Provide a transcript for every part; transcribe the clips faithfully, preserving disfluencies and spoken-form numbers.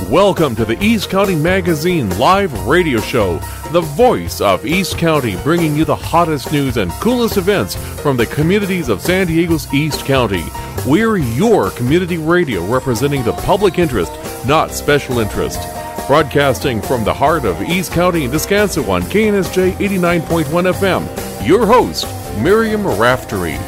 Welcome to the East County Magazine live radio show, the voice of East County, bringing you the hottest news and coolest events from the communities of San Diego's East County. We're your community radio representing the public interest, not special interest. Broadcasting from the heart of East County and Descanso on K N S J eighty-nine point one F M, your host, Miriam Raftery.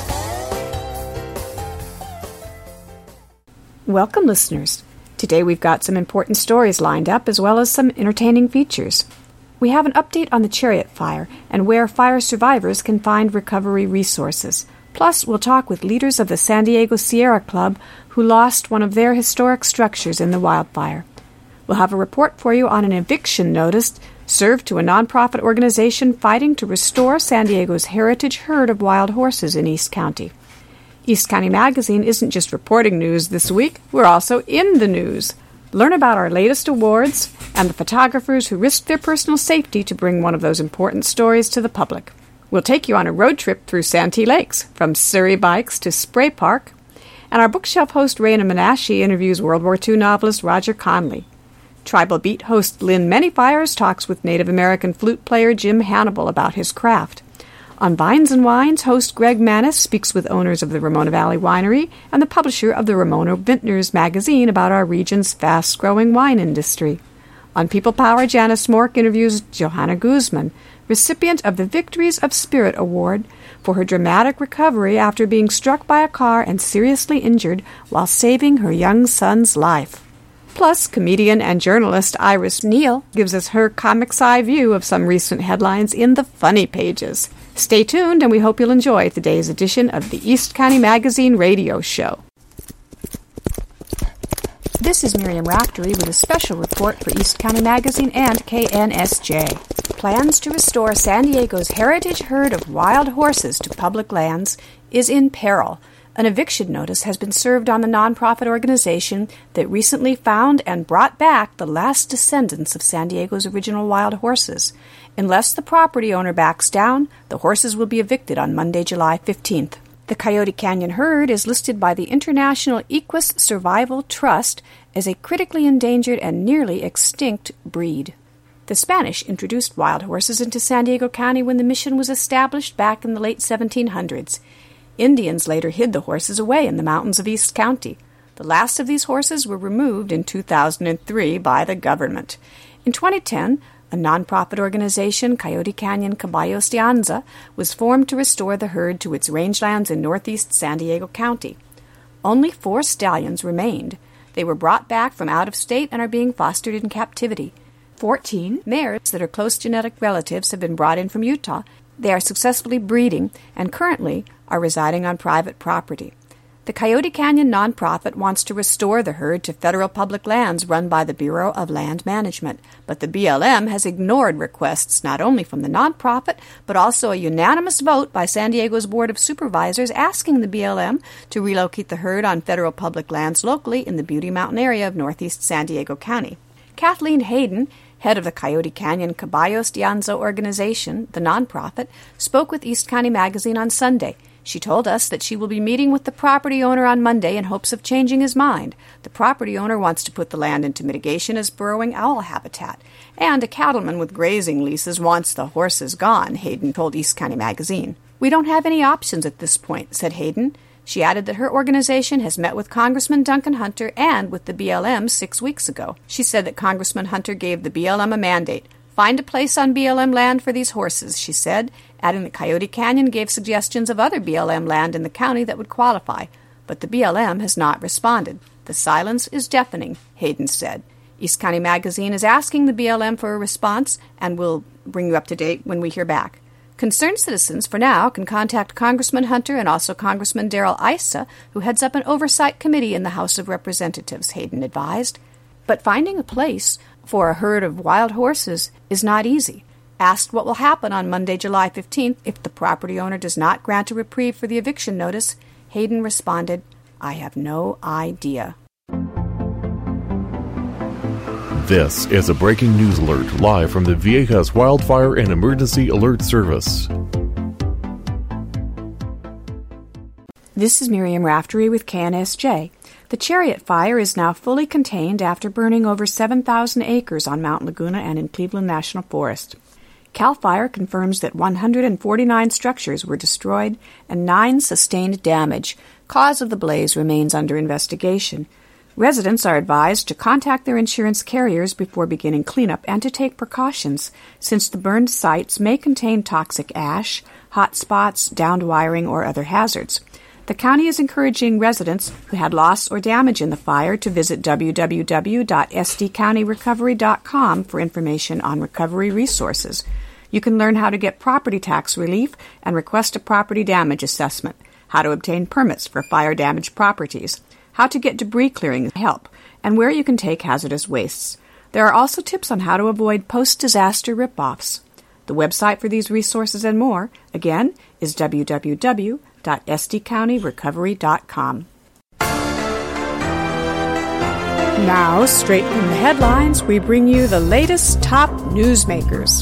Welcome, listeners. Today we've got some important stories lined up as well as some entertaining features. We have an update on the Chariot fire and where fire survivors can find recovery resources. Plus, we'll talk with leaders of the San Diego Sierra Club who lost one of their historic structures in the wildfire. We'll have a report for you on an eviction notice served to a nonprofit organization fighting to restore San Diego's heritage herd of wild horses in East County. East County Magazine isn't just reporting news this week, we're also in the news. Learn about our latest awards and the photographers who risked their personal safety to bring one of those important stories to the public. We'll take you on a road trip through Santee Lakes, from Surrey Bikes to Spray Park, and our bookshelf host Raina Menashe interviews World War Two novelist Roger Conley. Tribal Beat host Lynn Manyfires talks with Native American flute player Jim Hannibal about his craft. On Vines and Wines, host Greg Manis speaks with owners of the Ramona Valley Winery and the publisher of the Ramona Vintners magazine about our region's fast-growing wine industry. On People Power, Janice Mork interviews Johanna Guzman, recipient of the Victories of Spirit Award for her dramatic recovery after being struck by a car and seriously injured while saving her young son's life. Plus, comedian and journalist Iris Neal gives us her comics eye view of some recent headlines in the funny pages. Stay tuned, and we hope you'll enjoy today's edition of the East County Magazine radio show. This is Miriam Raftery with a special report for East County Magazine and K N S J. Plans to restore San Diego's heritage herd of wild horses to public lands is in peril. An eviction notice has been served on the nonprofit organization that recently found and brought back the last descendants of San Diego's original wild horses. Unless the property owner backs down, the horses will be evicted on Monday, July fifteenth. The Coyote Canyon herd is listed by the International Equus Survival Trust as a critically endangered and nearly extinct breed. The Spanish introduced wild horses into San Diego County when the mission was established back in the late seventeen hundreds. Indians later hid the horses away in the mountains of East County. The last of these horses were removed in two thousand three by the government. In twenty ten, a nonprofit organization, Coyote Canyon Caballos de Anza, was formed to restore the herd to its rangelands in northeast San Diego County. Only four stallions remained. They were brought back from out of state and are being fostered in captivity. Fourteen mares that are close genetic relatives have been brought in from Utah. They are successfully breeding and currently are residing on private property. The Coyote Canyon nonprofit wants to restore the herd to federal public lands run by the Bureau of Land Management, but the B L M has ignored requests not only from the nonprofit, but also a unanimous vote by San Diego's Board of Supervisors asking the B L M to relocate the herd on federal public lands locally in the Beauty Mountain area of northeast San Diego County. Kathleen Hayden, head of the Coyote Canyon Caballos de Anza organization, the nonprofit, spoke with East County Magazine on Sunday. She told us that she will be meeting with the property owner on Monday in hopes of changing his mind. The property owner wants to put the land into mitigation as burrowing owl habitat, and a cattleman with grazing leases wants the horses gone, Hayden told East County Magazine. "We don't have any options at this point," said Hayden. She added that her organization has met with Congressman Duncan Hunter and with the B L M six weeks ago. She said that Congressman Hunter gave the B L M a mandate. "Find a place on B L M land for these horses," she said, adding that Coyote Canyon gave suggestions of other B L M land in the county that would qualify, but the B L M has not responded. "The silence is deafening," Hayden said. East County Magazine is asking the B L M for a response, and we'll bring you up to date when we hear back. Concerned citizens, for now, can contact Congressman Hunter and also Congressman Darrell Issa, who heads up an oversight committee in the House of Representatives, Hayden advised. But finding a place for a herd of wild horses is not easy. Asked what will happen on Monday, July fifteenth, if the property owner does not grant a reprieve for the eviction notice, Hayden responded, "I have no idea." This is a breaking news alert live from the Viejas Wildfire and Emergency Alert Service. This is Miriam Raftery with K N S J. The Chariot Fire is now fully contained after burning over seven thousand acres on Mount Laguna and in Cleveland National Forest. CAL FIRE confirms that one hundred forty-nine structures were destroyed and nine sustained damage. Cause of the blaze remains under investigation. Residents are advised to contact their insurance carriers before beginning cleanup and to take precautions, since the burned sites may contain toxic ash, hot spots, downed wiring, or other hazards. The county is encouraging residents who had loss or damage in the fire to visit w w w dot s d county recovery dot com for information on recovery resources. You can learn how to get property tax relief and request a property damage assessment, how to obtain permits for fire-damaged properties, how to get debris clearing help, and where you can take hazardous wastes. There are also tips on how to avoid post-disaster rip-offs. The website for these resources and more, again, is w w w dot s d county recovery dot com. Now, straight from the headlines, we bring you the latest top newsmakers.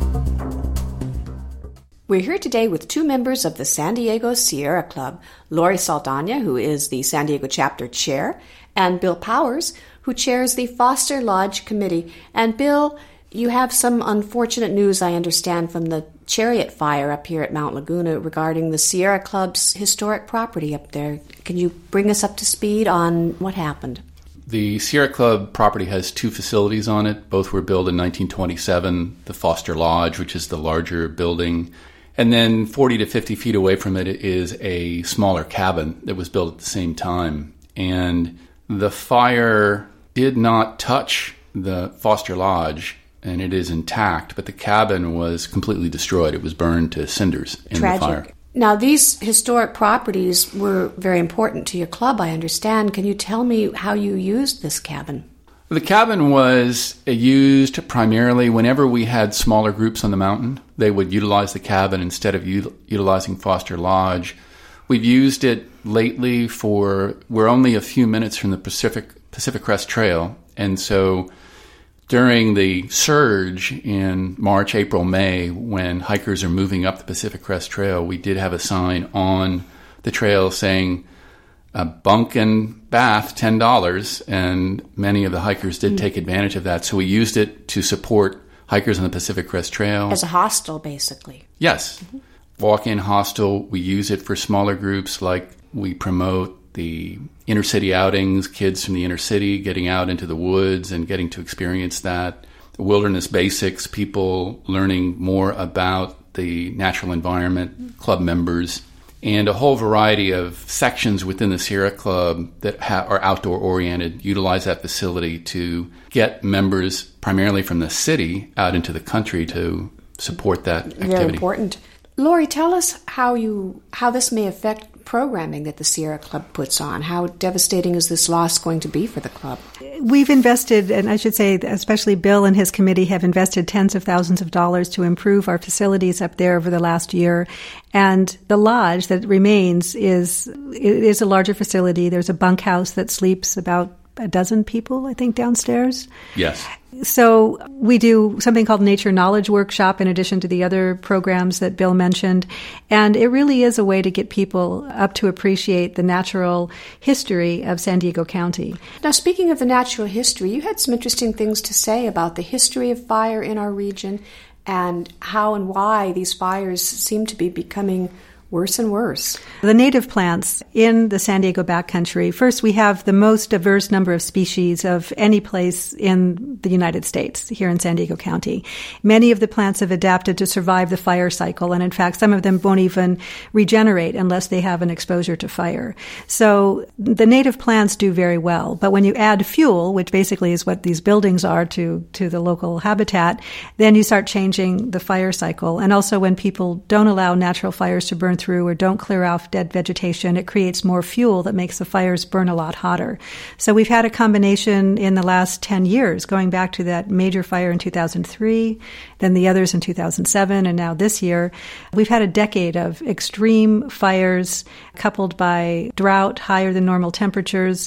We're here today with two members of the San Diego Sierra Club, Lori Saldana, who is the San Diego chapter chair, and Bill Powers, who chairs the Foster Lodge Committee. And Bill, you have some unfortunate news, I understand, from the Chariot Fire up here at Mount Laguna regarding the Sierra Club's historic property up there. Can you bring us up to speed on what happened? The Sierra Club property has two facilities on it. Both were built in nineteen twenty-seven. The Foster Lodge, which is the larger building, and then forty to fifty feet away from it is a smaller cabin that was built at the same time. And the fire did not touch the Foster Lodge, and it is intact, but the cabin was completely destroyed. It was burned to cinders in Tragic. the fire. Now, these historic properties were very important to your club, I understand. Can you tell me how you used this cabin? The cabin was used primarily whenever we had smaller groups on the mountain. They would utilize the cabin instead of u- utilizing Foster Lodge. We've used it lately for, we're only a few minutes from the Pacific Pacific Crest Trail, and so during the surge in March, April, May, when hikers are moving up the Pacific Crest Trail, we did have a sign on the trail saying, a bunk and bath, ten dollars, and many of the hikers did mm. take advantage of that. So we used it to support hikers on the Pacific Crest Trail. As a hostel, basically. Yes. Mm-hmm. Walk-in hostel. We use it for smaller groups, like we promote the inner city outings, kids from the inner city getting out into the woods and getting to experience that. The wilderness basics, people learning more about the natural environment, club members, and a whole variety of sections within the Sierra Club that ha- are outdoor-oriented utilize that facility to get members, primarily from the city, out into the country to support that activity. Very important. Lori, tell us how you how this may affect programming that the Sierra Club puts on. How devastating is this loss going to be for the club? We've invested, and I should say especially Bill and his committee have invested tens of thousands of dollars to improve our facilities up there over the last year. And the lodge that remains is it is a larger facility. There's a bunkhouse that sleeps about a dozen people, I think, downstairs. Yes. So we do something called Nature Knowledge Workshop in addition to the other programs that Bill mentioned. And it really is a way to get people up to appreciate the natural history of San Diego County. Now, speaking of the natural history, you had some interesting things to say about the history of fire in our region and how and why these fires seem to be becoming worse and worse. The native plants in the San Diego backcountry, first, we have the most diverse number of species of any place in the United States here in San Diego County. Many of the plants have adapted to survive the fire cycle, and in fact, some of them won't even regenerate unless they have an exposure to fire. So the native plants do very well, but when you add fuel, which basically is what these buildings are to, to the local habitat, then you start changing the fire cycle. And also when people don't allow natural fires to burn through or don't clear off dead vegetation, it creates more fuel that makes the fires burn a lot hotter. So we've had a combination in the last ten years, going back to that major fire in two thousand three, then the others in two thousand seven, and now this year. We've had a decade of extreme fires coupled by drought, higher than normal temperatures,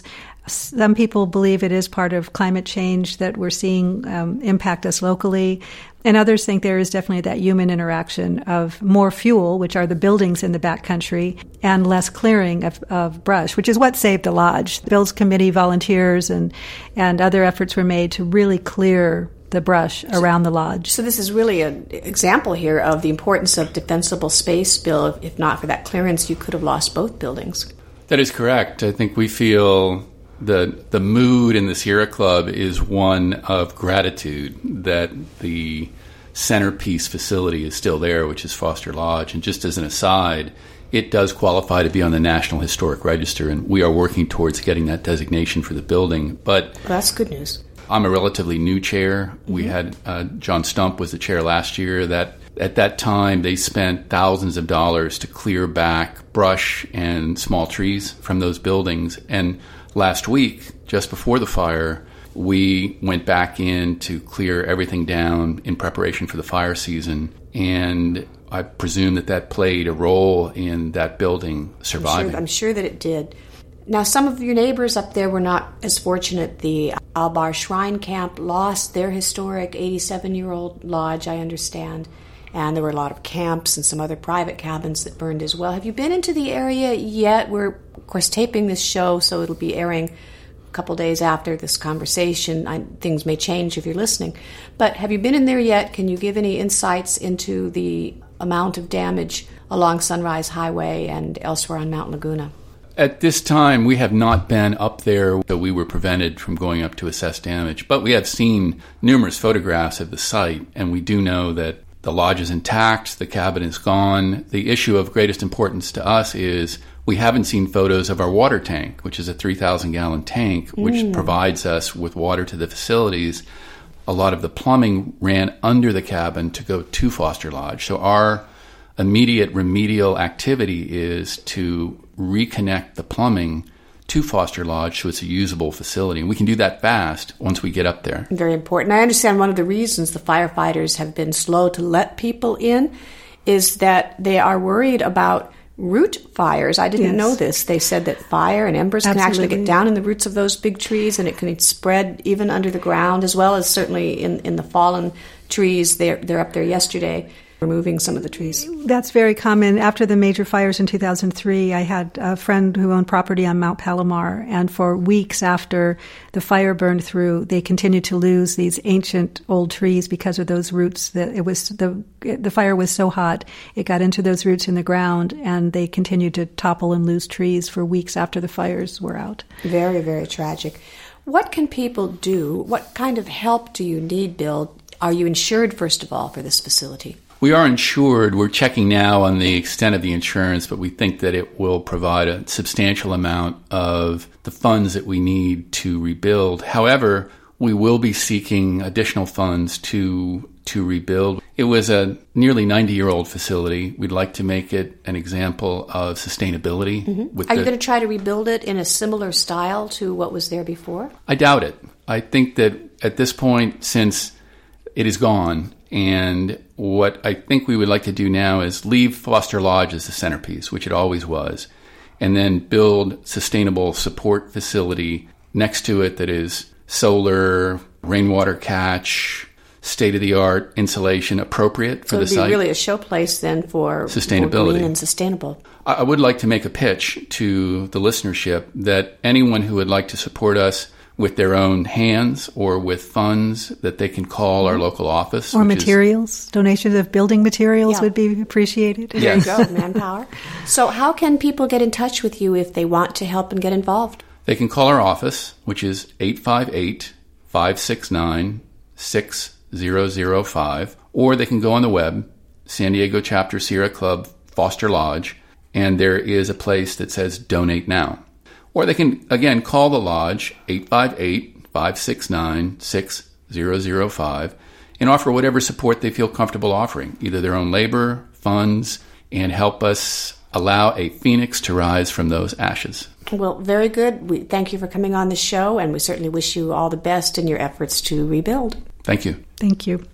Some people believe it is part of climate change that we're seeing um, impact us locally. And others think there is definitely that human interaction of more fuel, which are the buildings in the backcountry, and less clearing of, of brush, which is what saved the lodge. The Bills Committee volunteers and, and other efforts were made to really clear the brush around the lodge. So this is really an example here of the importance of defensible space, Bill. If not for that clearance, you could have lost both buildings. That is correct. I think we feel the the mood in the Sierra Club is one of gratitude that the centerpiece facility is still there, which is Foster Lodge. And just as an aside, it does qualify to be on the National Historic Register, and we are working towards getting that designation for the building. But well, that's good news. I'm a relatively new chair. Mm-hmm. We had uh, John Stump was the chair last year. That at that time, they spent thousands of dollars to clear back brush and small trees from those buildings. And last week, just before the fire, we went back in to clear everything down in preparation for the fire season. And I presume that that played a role in that building surviving. I'm sure, I'm sure that it did. Now, some of your neighbors up there were not as fortunate. The Albar Shrine Camp lost their historic eighty-seven-year-old lodge, I understand. And there were a lot of camps and some other private cabins that burned as well. Have you been into the area yet? We're, of course, taping this show, so it'll be airing a couple days after this conversation. I, things may change if you're listening. But have you been in there yet? Can you give any insights into the amount of damage along Sunrise Highway and elsewhere on Mount Laguna? At this time, we have not been up there, so we were prevented from going up to assess damage. But we have seen numerous photographs of the site, and we do know that the lodge is intact, the cabin is gone. The issue of greatest importance to us is we haven't seen photos of our water tank, which is a three thousand gallon tank, which mm. provides us with water to the facilities. A lot of the plumbing ran under the cabin to go to Foster Lodge. So our immediate remedial activity is to reconnect the plumbing to Foster Lodge so it's a usable facility. And we can do that fast once we get up there. Very important. I understand one of the reasons the firefighters have been slow to let people in is that they are worried about root fires. I didn't yes. know this. They said that fire and embers Absolutely. Can actually get down in the roots of those big trees, and it can spread even under the ground, as well as certainly in, in the fallen trees. They're, they're up there yesterday, removing some of the trees. That's very common. After the major fires in two thousand three, I had a friend who owned property on Mount Palomar, and for weeks after the fire burned through, they continued to lose these ancient old trees because of those roots. That it was the the fire was so hot, it got into those roots in the ground, and they continued to topple and lose trees for weeks after the fires were out. Very, very tragic. What can people do? What kind of help do you need, Bill? Are you insured, first of all, for this facility? We are insured. We're checking now on the extent of the insurance, but we think that it will provide a substantial amount of the funds that we need to rebuild. However, we will be seeking additional funds to to rebuild. It was a nearly ninety-year-old facility. We'd like to make it an example of sustainability. Mm-hmm. With are the, you going to try to rebuild it in a similar style to what was there before? I doubt it. I think that at this point, since it is gone, and what I think we would like to do now is leave Foster Lodge as the centerpiece, which it always was, and then build sustainable support facility next to it that is solar, rainwater catch, state-of-the-art insulation appropriate for so the site. So it would be really a showplace then for sustainability for green and sustainable. I would like to make a pitch to the listenership that anyone who would like to support us with their own hands or with funds, that they can call our local office. Or materials. Is, Donations of building materials yeah. would be appreciated. There yes. you go, manpower. So how can people get in touch with you if they want to help and get involved? They can call our office, which is eight five eight, five six nine, six zero zero five, or they can go on the web, San Diego Chapter Sierra Club Foster Lodge, and there is a place that says Donate Now. Or they can, again, call the lodge, eight five eight, five six nine, six zero zero five, and offer whatever support they feel comfortable offering, either their own labor, funds, and help us allow a phoenix to rise from those ashes. Well, very good. We thank you for coming on the show, and we certainly wish you all the best in your efforts to rebuild. Thank you. Thank you.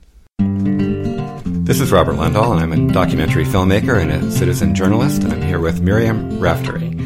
This is Robert Lundahl, and I'm a documentary filmmaker and a citizen journalist, and I'm here with Miriam Raftery.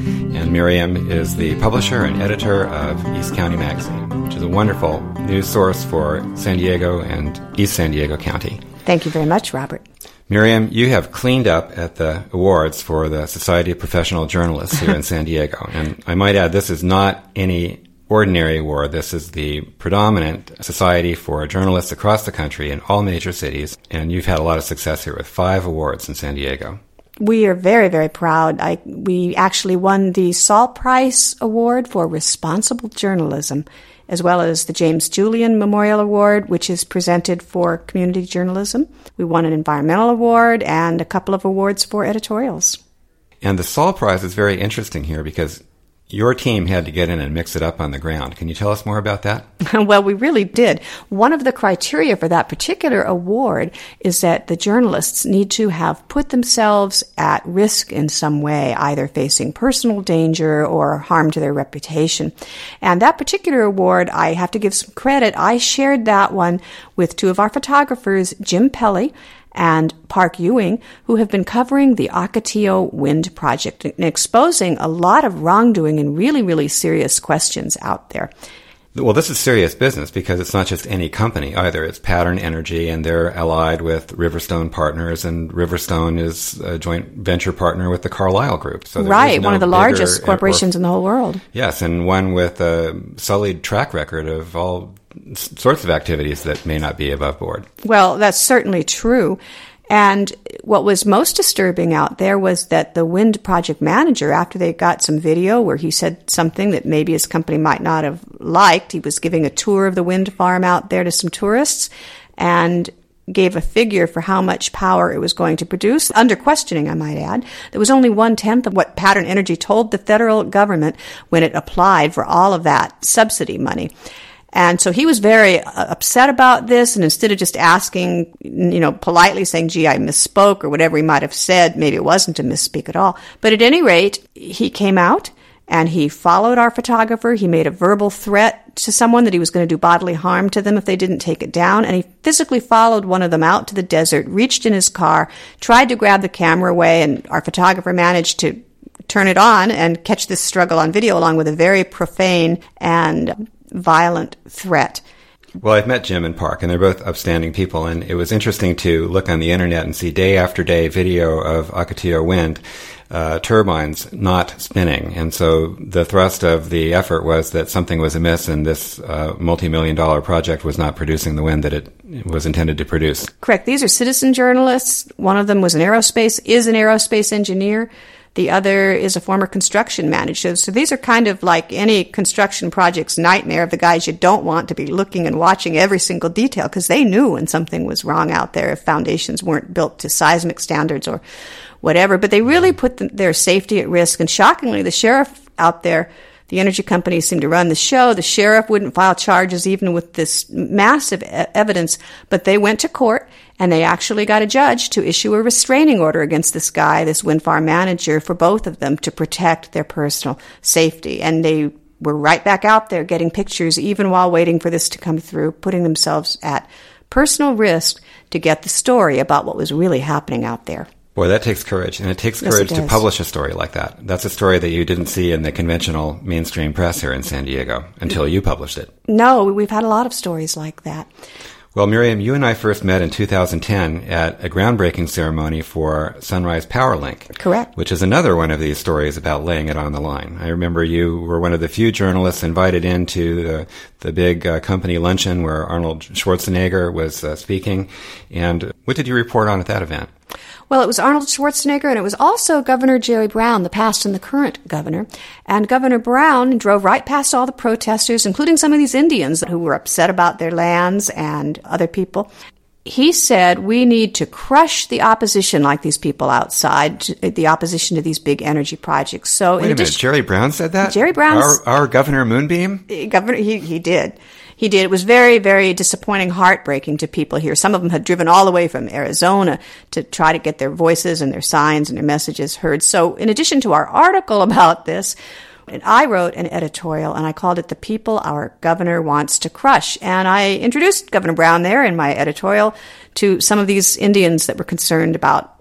And Miriam is the publisher and editor of East County Magazine, which is a wonderful news source for San Diego and East San Diego County. Thank you very much, Robert. Miriam, you have cleaned up at the awards for the Society of Professional Journalists here in San Diego. And I might add, this is not any ordinary award. This is the predominant society for journalists across the country in all major cities. And you've had a lot of success here with five awards in San Diego. We are very, very proud. I, we actually won the Saul Price Award for Responsible Journalism, as well as the James Julian Memorial Award, which is presented for community journalism. We won an environmental award and a couple of awards for editorials. And the Saul Prize is very interesting here because your team had to get in and mix it up on the ground. Can you tell us more about that? Well, we really did. One of the criteria for that particular award is that the journalists need to have put themselves at risk in some way, either facing personal danger or harm to their reputation. And that particular award, I have to give some credit. I shared that one with two of our photographers, Jim Pelly and Park Ewing, who have been covering the Ocotillo Wind Project and exposing a lot of wrongdoing and really, really serious questions out there. Well, this is serious business because it's not just any company either. It's Pattern Energy, and they're allied with Riverstone Partners, and Riverstone is a joint venture partner with the Carlyle Group. So right, no one of the largest bigger, corporations or, in the whole world. Yes, and one with a sullied track record of all sorts of activities that may not be above board. Well, that's certainly true. And what was most disturbing out there was that the wind project manager, after they got some video where he said something that maybe his company might not have liked, he was giving a tour of the wind farm out there to some tourists and gave a figure for how much power it was going to produce, under questioning, I might add. There was only one-tenth of what Pattern Energy told the federal government when it applied for all of that subsidy money. And so he was very upset about this, and instead of just asking, you know, politely saying, gee, I misspoke, or whatever he might have said, maybe it wasn't a misspeak at all. But at any rate, he came out, and he followed our photographer. He made a verbal threat to someone that he was going to do bodily harm to them if they didn't take it down, and he physically followed one of them out to the desert, reached in his car, tried to grab the camera away, and our photographer managed to turn it on and catch this struggle on video, along with a very profane and violent threat. Well, I've met Jim and Park, and they're both upstanding people, and it was interesting to look on the internet and see day after day video of Ocotillo Wind uh, turbines not spinning. And so the thrust of the effort was that something was amiss, and this uh, multi-million dollar project was not producing the wind that it was intended to produce. Correct. These are citizen journalists. One of them was an aerospace, is an aerospace engineer. The other is a former construction manager. So these are kind of like any construction project's nightmare of the guys you don't want to be looking and watching every single detail, because they knew when something was wrong out there, if foundations weren't built to seismic standards or whatever. But they really put them, their safety at risk. And shockingly, the sheriff out there, the energy companies seem to run the show. The sheriff wouldn't file charges even with this massive e- evidence, but they went to court and they actually got a judge to issue a restraining order against this guy, this wind farm manager, for both of them to protect their personal safety. And they were right back out there getting pictures even while waiting for this to come through, putting themselves at personal risk to get the story about what was really happening out there. Boy, that takes courage, and it takes courage yes, it to publish a story like that. That's a story that you didn't see in the conventional mainstream press here in San Diego until you published it. No, we've had a lot of stories like that. Well, Miriam, you and I first met in two thousand ten at a groundbreaking ceremony for Sunrise Power Link. Correct. Which is another one of these stories about laying it on the line. I remember you were one of the few journalists invited into the, the big uh, company luncheon where Arnold Schwarzenegger was uh, speaking. And what did you report on at that event? Well, it was Arnold Schwarzenegger, and it was also Governor Jerry Brown, the past and the current governor. And Governor Brown drove right past all the protesters, including some of these Indians who were upset about their lands and other people. He said, we need to crush the opposition like these people outside, the opposition to these big energy projects. So, Wait a minute, Jerry Brown said that? Jerry Brown, our, our Governor Moonbeam? Governor, he, he did. He did. It was very, very disappointing, heartbreaking to people here. Some of them had driven all the way from Arizona to try to get their voices and their signs and their messages heard. So in addition to our article about this, I wrote an editorial, and I called it The People Our Governor Wants to Crush. And I introduced Governor Brown there in my editorial to some of these Indians that were concerned about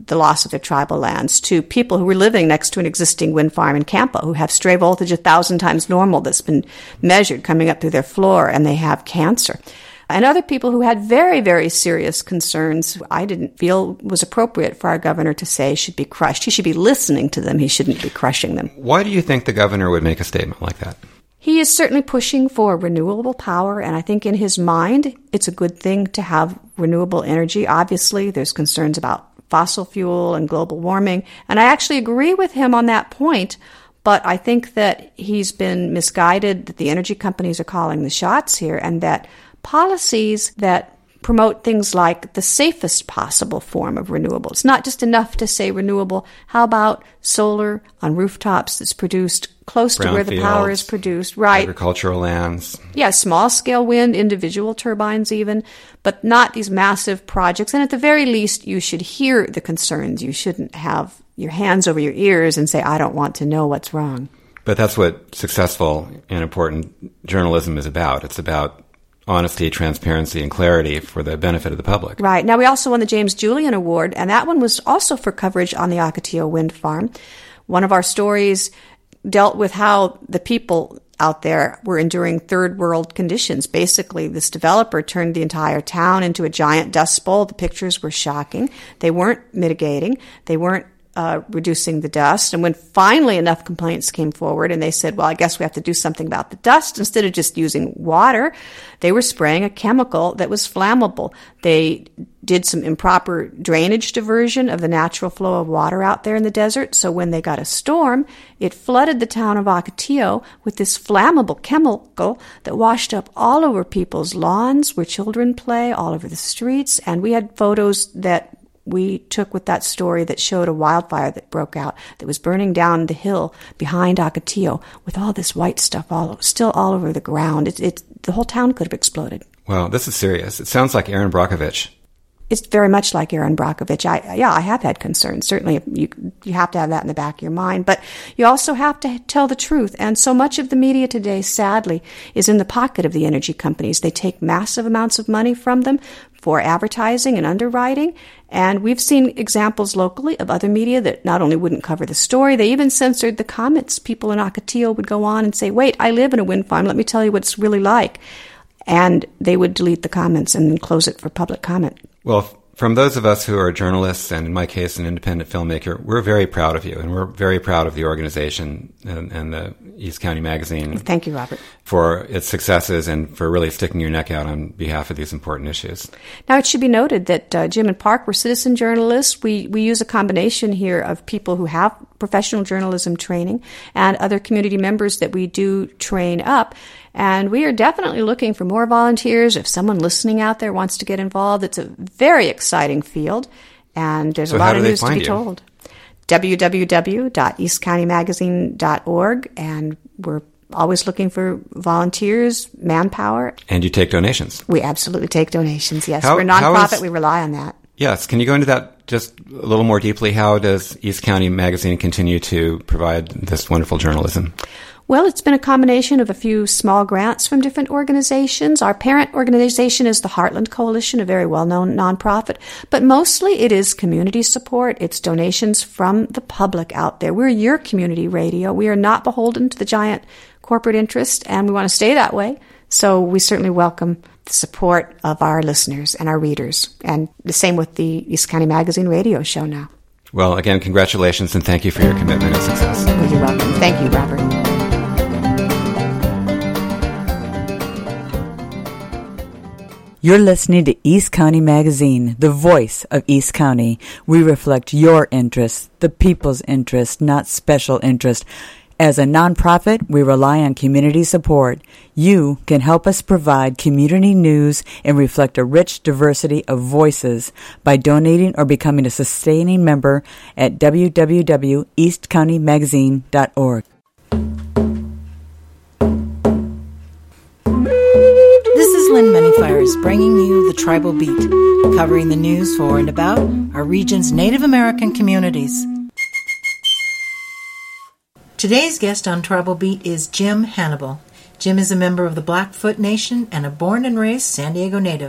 the loss of their tribal lands, to people who were living next to an existing wind farm in Campo who have stray voltage a thousand times normal that's been measured coming up through their floor, and they have cancer. And other people who had very, very serious concerns I didn't feel was appropriate for our governor to say should be crushed. He should be listening to them. He shouldn't be crushing them. Why do you think the governor would make a statement like that? He is certainly pushing for renewable power, and I think in his mind it's a good thing to have renewable energy. Obviously, there's concerns about fossil fuel and global warming, and I actually agree with him on that point. But I think that he's been misguided, that the energy companies are calling the shots here, and that policies that promote things like the safest possible form of renewable. It's not just enough to say renewable. How about solar on rooftops that's produced close to where the power is produced? Right. Agricultural lands. Yeah, small-scale wind, individual turbines even, but not these massive projects. And at the very least, you should hear the concerns. You shouldn't have your hands over your ears and say, I don't want to know what's wrong. But that's what successful and important journalism is about. It's about honesty, transparency, and clarity for the benefit of the public. Right. Now, we also won the James Julian Award, and that one was also for coverage on the Ocotillo wind farm. One of our stories dealt with how the people out there were enduring third world conditions. Basically, this developer turned the entire town into a giant dust bowl. The pictures were shocking. They weren't mitigating. They weren't Uh, reducing the dust. And when finally enough complaints came forward and they said, well, I guess we have to do something about the dust, instead of just using water, they were spraying a chemical that was flammable. They did some improper drainage diversion of the natural flow of water out there in the desert. So when they got a storm, it flooded the town of Ocotillo with this flammable chemical that washed up all over people's lawns where children play, all over the streets. And we had photos that we took with that story that showed a wildfire that broke out, that was burning down the hill behind Ocotillo with all this white stuff all still all over the ground. It, it, the whole town could have exploded. Wow, this is serious. It sounds like Erin Brockovich. It's very much like Erin Brockovich. I, yeah, I have had concerns. Certainly, you you have to have that in the back of your mind. But you also have to tell the truth. And so much of the media today, sadly, is in the pocket of the energy companies. They take massive amounts of money from them for advertising and underwriting. And we've seen examples locally of other media that not only wouldn't cover the story, they even censored the comments. People in Ocotillo would go on and say, wait, I live in a wind farm. Let me tell you what it's really like. And they would delete the comments and then close it for public comment. Well, from those of us who are journalists, and in my case, an independent filmmaker, we're very proud of you, and we're very proud of the organization and, and the East County Magazine. Thank you, Robert. For its successes and for really sticking your neck out on behalf of these important issues. Now, it should be noted that uh, Jim and Park were citizen journalists. We, we use a combination here of people who have professional journalism training and other community members that we do train up. And we are definitely looking for more volunteers. If someone listening out there wants to get involved, it's a very exciting field, and there's so a lot of news to be you? told. w w w dot east county magazine dot org, and we're always looking for volunteers, manpower. And you take donations? We absolutely take donations, yes. How, we're a nonprofit. Is, we rely on that. Yes. Can you go into that just a little more deeply? How does East County Magazine continue to provide this wonderful journalism? Well, it's been a combination of a few small grants from different organizations. Our parent organization is the Heartland Coalition, a very well-known nonprofit, but mostly it is community support. It's donations from the public out there. We're your community radio. We are not beholden to the giant corporate interest, and we want to stay that way. So we certainly welcome the support of our listeners and our readers, and the same with the East County Magazine radio show now. Well, again, congratulations, and thank you for your commitment and success. Well, you're welcome. Thank you, Robert. You're listening to East County Magazine, the voice of East County. We reflect your interests, the people's interest, not special interest. As a nonprofit, we rely on community support. You can help us provide community news and reflect a rich diversity of voices by donating or becoming a sustaining member at w w w dot east county magazine dot org. This is Lynn Manyfires bringing you the Tribal Beat, covering the news for and about our region's Native American communities. Today's guest on Tribal Beat is Jim Hannibal. Jim is a member of the Blackfoot Nation and a born and raised San Diego native.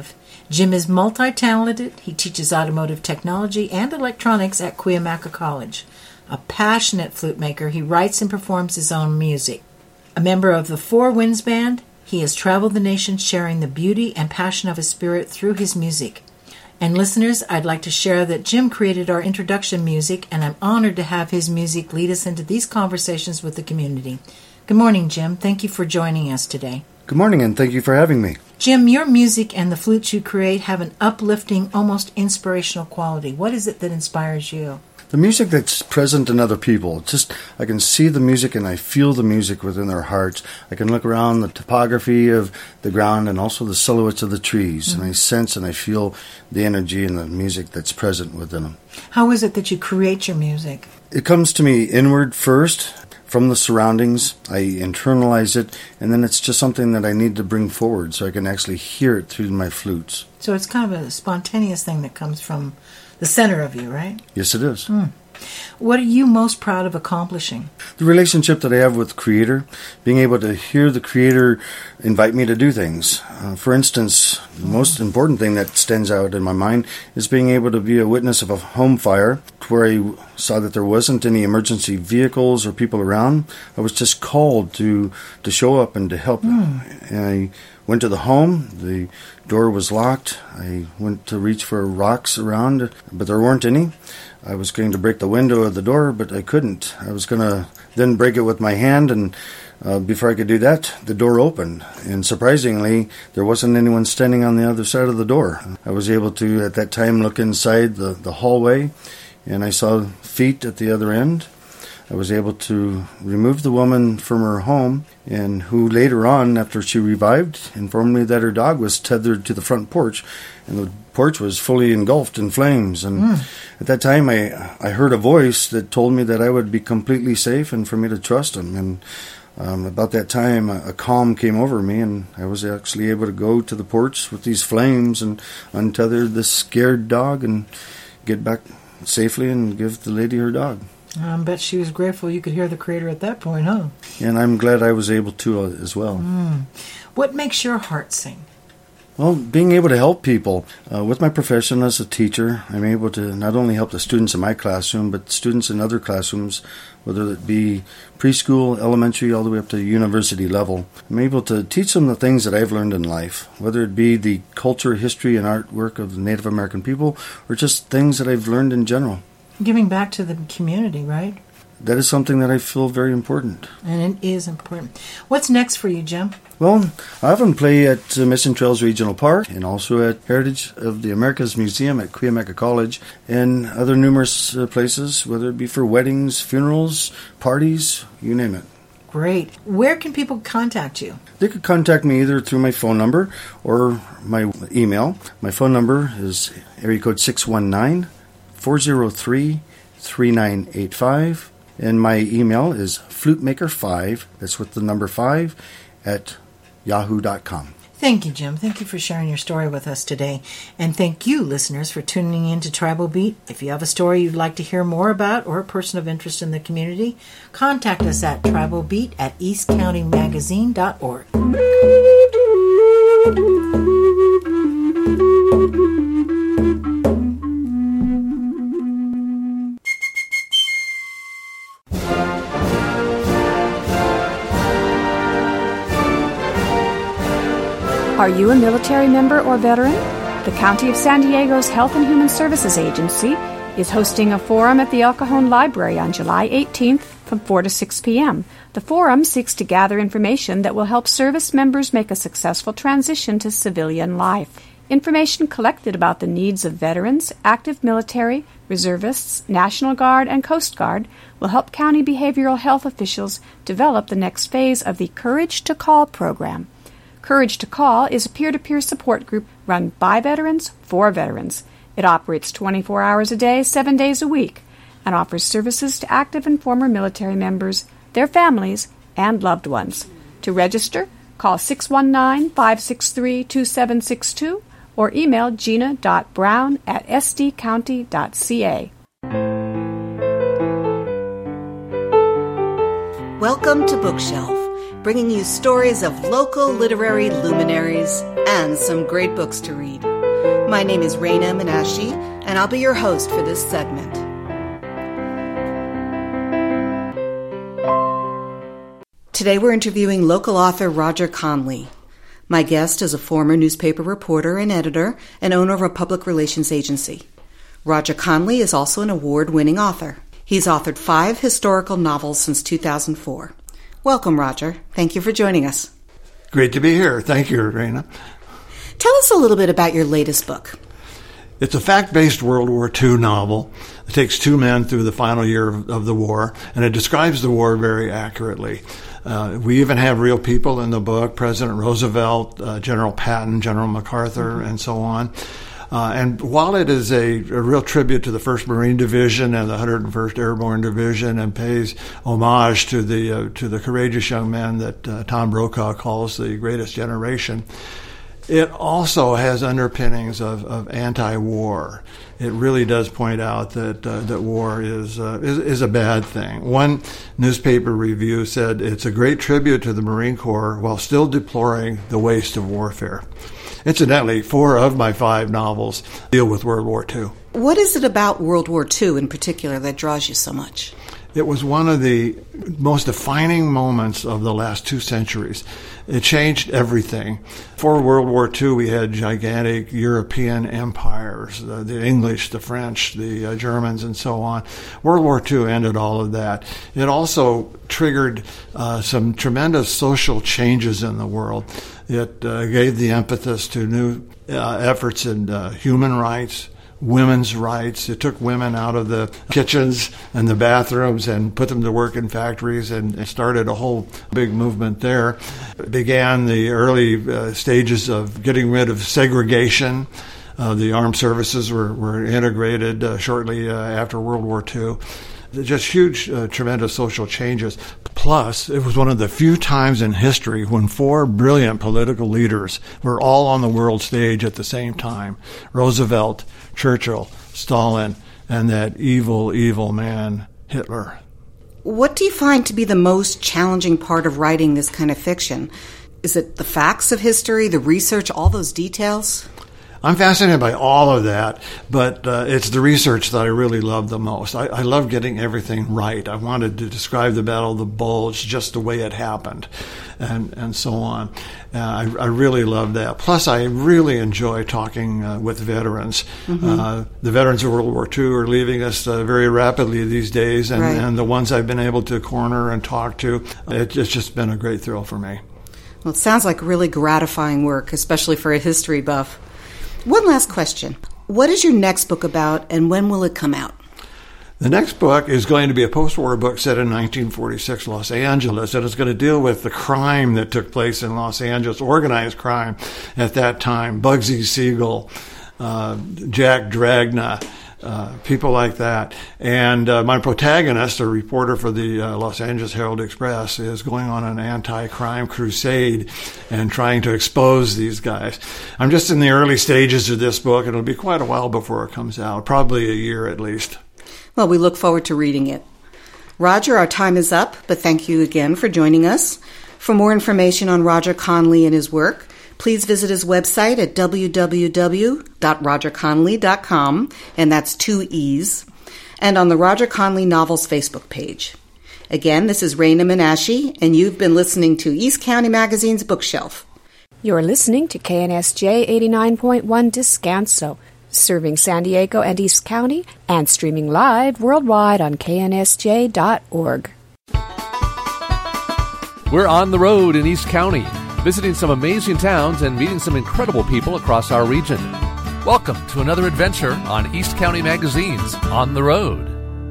Jim is multi-talented. He teaches automotive technology and electronics at Cuyamaca College. A passionate flute maker, he writes and performs his own music. A member of the Four Winds Band, he has traveled the nation sharing the beauty and passion of his spirit through his music. And listeners, I'd like to share that Jim created our introduction music, and I'm honored to have his music lead us into these conversations with the community. Good morning, Jim. Thank you for joining us today. Good morning, and thank you for having me. Jim, your music and the flutes you create have an uplifting, almost inspirational quality. What is it that inspires you? The music that's present in other people. Just, I can see the music and I feel the music within their hearts. I can look around the topography of the ground and also the silhouettes of the trees, mm-hmm. and I sense and I feel the energy and the music that's present within them. How is it that you create your music? It comes to me inward first, from the surroundings. I internalize it, and then it's just something that I need to bring forward so I can actually hear it through my flutes. So it's kind of a spontaneous thing that comes from the center of you, right? Yes, it is. Mm. What are you most proud of accomplishing? The relationship that I have with the Creator, being able to hear the Creator invite me to do things. Uh, for instance, the most important thing that stands out in my mind is being able to be a witness of a home fire where I saw that there wasn't any emergency vehicles or people around. I was just called to, to show up and to help. Mm. And I went to the home. The door was locked. I went to reach for rocks around, but there weren't any. I was going to break the window of the door, but I couldn't. I was going to then break it with my hand, and uh, before I could do that, the door opened. And surprisingly, there wasn't anyone standing on the other side of the door. I was able to, at that time, look inside the, the hallway, and I saw feet at the other end. I was able to remove the woman from her home, and who later on, after she revived, informed me that her dog was tethered to the front porch, and the porch was fully engulfed in flames. And mm. at that time, I I heard a voice that told me that I would be completely safe and for me to trust him. And um, about that time, a, a calm came over me, and I was actually able to go to the porch with these flames and untether this scared dog and get back safely and give the lady her dog. I bet she was grateful you could hear the Creator at that point, huh? And I'm glad I was able to uh, as well. Mm. What makes your heart sing? Well, being able to help people. Uh, with my profession as a teacher, I'm able to not only help the students in my classroom, but students in other classrooms, whether it be preschool, elementary, all the way up to university level. I'm able to teach them the things that I've learned in life, whether it be the culture, history, and artwork of the Native American people, or just things that I've learned in general. Giving back to the community, right? That is something that I feel very important. And it is important. What's next for you, Jim? Well, I often play at uh, Mission Trails Regional Park and also at Heritage of the Americas Museum at Cuyamaca College and other numerous uh, places, whether it be for weddings, funerals, parties, you name it. Great. Where can people contact you? They could contact me either through my phone number or my email. My phone number is area code six one nine, four zero three, three nine eight five. And my email is flutemaker five, that's with the number five, at yahoo dot com. Thank you, Jim. Thank you for sharing your story with us today. And thank you, listeners, for tuning in to Tribal Beat. If you have a story you'd like to hear more about or a person of interest in the community, contact us at tribalbeat at east county magazine dot org. Are you a military member or veteran? The County of San Diego's Health and Human Services Agency is hosting a forum at the El Cajon Library on July eighteenth from four to six p.m. The forum seeks to gather information that will help service members make a successful transition to civilian life. Information collected about the needs of veterans, active military, reservists, National Guard, and Coast Guard will help county behavioral health officials develop the next phase of the Courage to Call program. Courage to Call is a peer-to-peer support group run by veterans for veterans. It operates twenty-four hours a day, seven days a week, and offers services to active and former military members, their families, and loved ones. To register, call six one nine, five six three, two seven six two or email gina dot brown at s d county dot c a. Welcome to Bookshelf, bringing you stories of local literary luminaries and some great books to read. My name is Raina Menashe, and I'll be your host for this segment. Today we're interviewing local author Roger Conley. My guest is a former newspaper reporter and editor and owner of a public relations agency. Roger Conley is also an award-winning author. He's authored five historical novels since two thousand four. Welcome, Roger. Thank you for joining us. Great to be here. Thank you, Raina. Tell us a little bit about your latest book. It's a fact-based World War Two novel. It takes two men through the final year of, of the war, and it describes the war very accurately. Uh, we even have real people in the book, President Roosevelt, uh, General Patton, General MacArthur, mm-hmm. and so on. Uh, and while it is a, a real tribute to the first Marine Division and the one hundred first Airborne Division and pays homage to the uh, to the courageous young men that uh, Tom Brokaw calls the greatest generation, it also has underpinnings of, of anti-war. It really does point out that uh, that war is, uh, is is a bad thing. One newspaper review said it's a great tribute to the Marine Corps while still deploring the waste of warfare. Incidentally, four of my five novels deal with World War Two. What is it about World War Two in particular that draws you so much? It was one of the most defining moments of the last two centuries. It changed everything. For World War Two, we had gigantic European empires, uh, the English, the French, the uh, Germans, and so on. World War Two ended all of that. It also triggered uh, some tremendous social changes in the world. It uh, gave the impetus to new uh, efforts in uh, human rights, women's rights. It took women out of the kitchens and the bathrooms and put them to work in factories, and it started a whole big movement there. It began the early uh, stages of getting rid of segregation. Uh, the armed services were, were integrated uh, shortly uh, after World War Two. Just huge, uh, tremendous social changes. Plus, it was one of the few times in history when four brilliant political leaders were all on the world stage at the same time. Roosevelt, Churchill, Stalin, and that evil, evil man, Hitler. What do you find to be the most challenging part of writing this kind of fiction? Is it the facts of history, the research, all those details? I'm fascinated by all of that, but uh, it's the research that I really love the most. I, I love getting everything right. I wanted to describe the Battle of the Bulge just the way it happened, and and so on. Uh, I, I really love that. Plus, I really enjoy talking uh, with veterans. Mm-hmm. Uh, the veterans of World War Two are leaving us uh, very rapidly these days, and, right. and the ones I've been able to corner and talk to, it, it's just been a great thrill for me. Well, it sounds like really gratifying work, especially for a history buff. One last question. What is your next book about, and when will it come out? The next book is going to be a post-war book set in nineteen forty-six Los Angeles, and it's going to deal with the crime that took place in Los Angeles, organized crime at that time. Bugsy Siegel, uh, Jack Dragna, uh, people like that. And uh, my protagonist, a reporter for the uh, Los Angeles Herald Express, is going on an anti-crime crusade and trying to expose these guys. I'm just in the early stages of this book, and it'll be quite a while before it comes out, probably a year at least. Well, we look forward to reading it. Roger, our time is up, but thank you again for joining us. For more information on Roger Conley and his work, please visit his website at w w w dot roger conley dot com, and that's two E's, and on the Roger Conley Novels Facebook page. Again, this is Raina Menashe, and you've been listening to East County Magazine's Bookshelf. You're listening to K N S J eighty-nine point one Descanso, serving San Diego and East County, and streaming live worldwide on K N S J dot org. We're on the road in East County, visiting some amazing towns and meeting some incredible people across our region. Welcome to another adventure on East County Magazine's On the Road.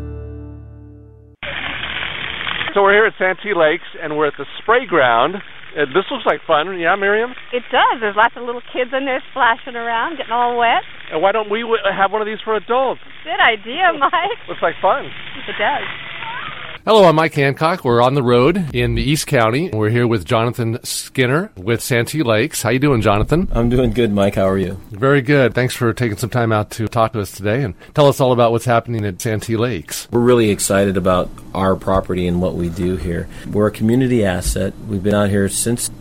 So we're here at Santee Lakes, and we're at the spray ground. Uh, this looks like fun. Yeah, Miriam? It does. There's lots of little kids in there splashing around, getting all wet. And why don't we w- have one of these for adults? Good idea, Mike. Looks like fun. It does. Hello, I'm Mike Hancock. We're on the road in East County. We're here with Jonathan Skinner with Santee Lakes. How you doing, Jonathan? I'm doing good, Mike. How are you? Very good. Thanks for taking some time out to talk to us today and tell us all about what's happening at Santee Lakes. We're really excited about our property and what we do here. We're a community asset. We've been out here since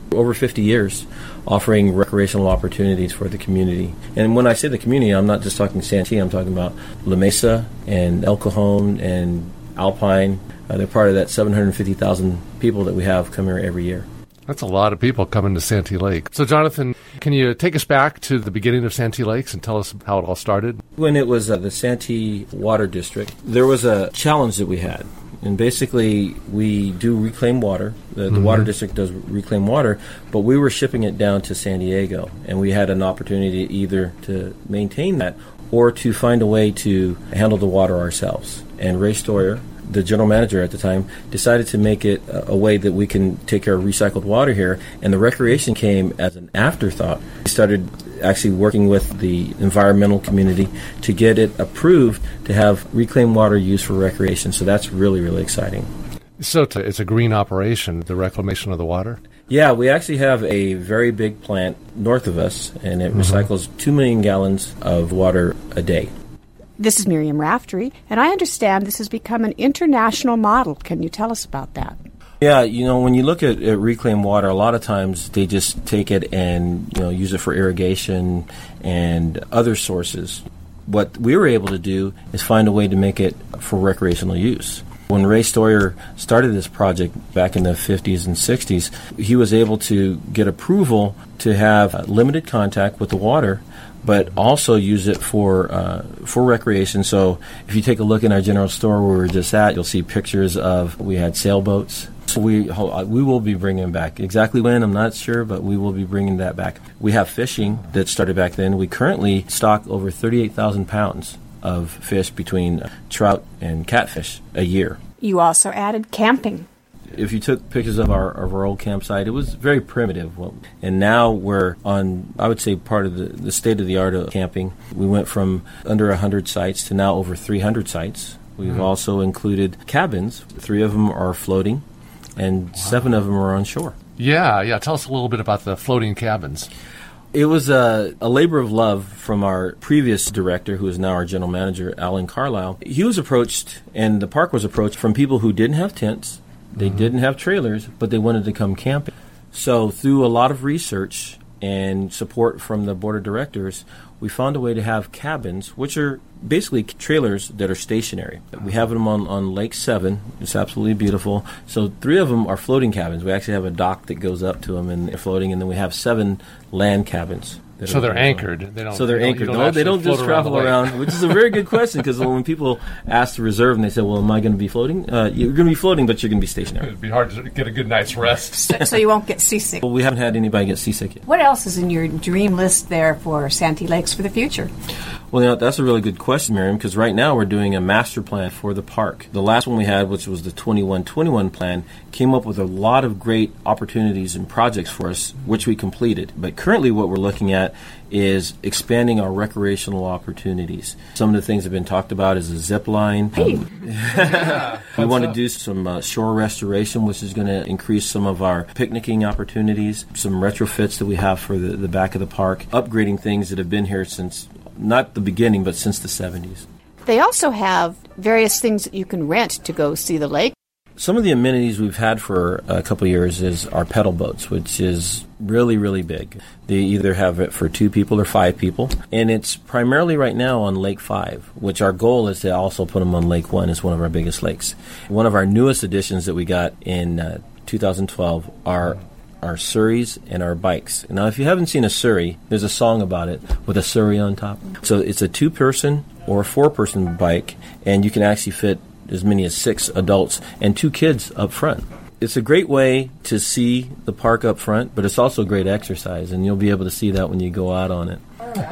over fifty years, offering recreational opportunities for the community. And when I say the community, I'm not just talking Santee, I'm talking about La Mesa and El Cajon and Alpine. Uh, they're part of that seven hundred fifty thousand people that we have come here every year. That's a lot of people coming to Santee Lake. So, Jonathan, can you take us back to the beginning of Santee Lakes and tell us how it all started? When it was uh, the Santee Water District, there was a challenge that we had. And basically, we do reclaim water. The, the mm-hmm. Water District does reclaim water, but we were shipping it down to San Diego. And we had an opportunity either to maintain that or to find a way to handle the water ourselves. And Ray Stoyer, the general manager at the time, decided to make it a, a way that we can take care of recycled water here, and the recreation came as an afterthought. We started actually working with the environmental community to get it approved to have reclaimed water used for recreation, so that's really, really exciting. So it's a, it's a green operation, the reclamation of the water? Yeah, we actually have a very big plant north of us, and it mm-hmm. recycles two million gallons of water a day. This is Miriam Raftery, and I understand this has become an international model. Can you tell us about that? Yeah, you know, when you look at, at reclaimed water, a lot of times they just take it and, you know, use it for irrigation and other sources. What we were able to do is find a way to make it for recreational use. When Ray Stoyer started this project back in the fifties and sixties, he was able to get approval to have limited contact with the water, but also use it for uh, for recreation. So if you take a look in our general store where we were just at, you'll see pictures of, we had sailboats. So we we will be bringing them back. Exactly when, I'm not sure, but we will be bringing that back. We have fishing that started back then. We currently stock over thirty-eight thousand pounds of fish between trout and catfish a year. You also added camping. If you took pictures of our, of our old campsite, it was very primitive. And now we're on, I would say, part of the, the state-of-the-art of camping. We went from under one hundred sites to now over three hundred sites. We've mm-hmm. also included cabins. Three of them are floating, and wow. seven of them are on shore. Yeah, yeah. Tell us a little bit about the floating cabins. It was a, a labor of love from our previous director, who is now our general manager, Alan Carlisle. He was approached, and the park was approached from people who didn't have tents. They mm-hmm. didn't have trailers, but they wanted to come camping. So through a lot of research and support from the board of directors, we found a way to have cabins, which are basically trailers that are stationary. We have them on, on Lake Seven. It's absolutely beautiful. So three of them are floating cabins. We actually have a dock that goes up to them, and they're floating, and then we have seven land cabins. So they're anchored. They don't, so they're they anchored. Don't, no, they don't just travel around, around, which is a very good question, because when people ask to reserve and they say, well, am I going to be floating? Uh, you're going to be floating, but you're going to be stationary. It'd be hard to get a good night's rest. so, so you won't get seasick. Well, we haven't had anybody get seasick yet. What else is in your dream list there for Santee Lakes for the future? Well, you know, that's a really good question, Miriam, because right now we're doing a master plan for the park. The last one we had, which was the twenty-one twenty-one plan, came up with a lot of great opportunities and projects for us, which we completed. But currently what we're looking at is expanding our recreational opportunities. Some of the things that have been talked about is a zip line. Hey. Um, yeah, we want to do some uh, shore restoration, which is going to increase some of our picnicking opportunities, some retrofits that we have for the, the back of the park, upgrading things that have been here since, not the beginning, but since the seventies. They also have various things that you can rent to go see the lake. Some of the amenities we've had for a couple of years is our pedal boats, which is really, really big. They either have it for two people or five people, and it's primarily right now on Lake five, which our goal is to also put them on Lake one as one of our biggest lakes. One of our newest additions that we got in uh, two thousand twelve are our Surreys and our bikes. Now, if you haven't seen a Surrey, there's a song about it with a Surrey on top. So it's a two-person or four-person bike, and you can actually fit as many as six adults and two kids up front. It's a great way to see the park up front, but it's also great exercise, and you'll be able to see that when you go out on it.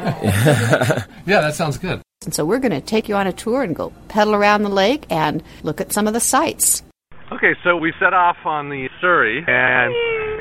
Yeah, that sounds good. And so we're going to take you on a tour and go pedal around the lake and look at some of the sights. Okay, so we set off on the Surrey, and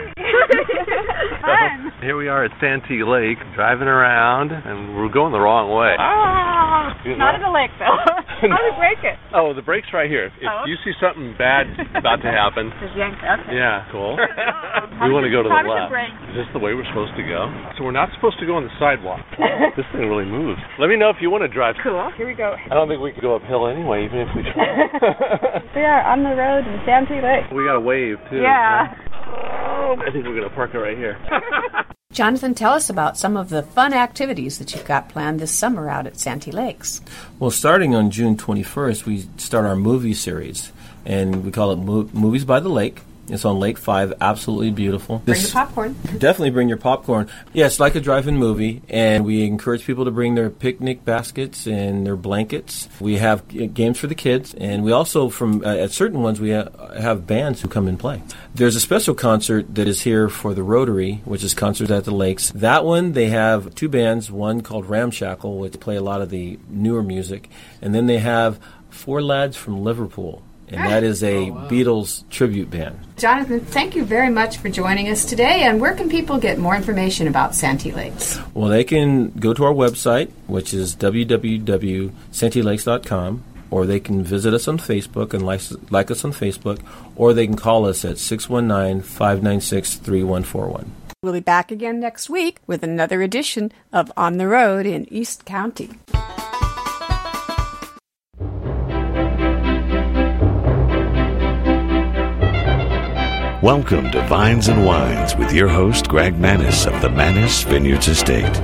Fun. Here we are at Santee Lake, driving around, and we're going the wrong way. Ah, you know? Not in the lake, though. How do we break it? Oh, the brake's right here. If oh. you see something bad about to happen. Just yank it. Okay. Yeah, cool. Oh. We want to go to How the does left. it break? Is this the way we're supposed to go? So we're not supposed to go on the sidewalk. This thing really moves. Let me know if you want to drive. Cool. Here we go. I don't think we could go uphill anyway, even if we tried. We are on the road in Santee Lake. We got a wave, too. Yeah. Oh, home. I think we're going to park it right here. Jonathan, tell us about some of the fun activities that you've got planned this summer out at Santee Lakes. Well, starting on June twenty-first, we start our movie series, and we call it Mo- Movies by the Lake. It's on Lake five, absolutely beautiful. Bring your popcorn. Definitely bring your popcorn. Yeah, it's like a drive-in movie, and we encourage people to bring their picnic baskets and their blankets. We have g- games for the kids, and we also, from uh, at certain ones, we ha- have bands who come and play. There's a special concert that is here for the Rotary, which is Concerts at the Lakes. That one, they have two bands, one called Ramshackle, which play a lot of the newer music, and then they have Four Lads from Liverpool. And that is a oh, wow. Beatles tribute band. Jonathan, thank you very much for joining us today. And where can people get more information about Santee Lakes? Well, they can go to our website, which is w w w dot santee lakes dot com, or they can visit us on Facebook and like, like us on Facebook, or they can call us at six one nine, five nine six, three one four one. We'll be back again next week with another edition of On the Road in East County. Welcome to Vines and Wines with your host, Greg Mannis of the Mannis Vineyards Estate.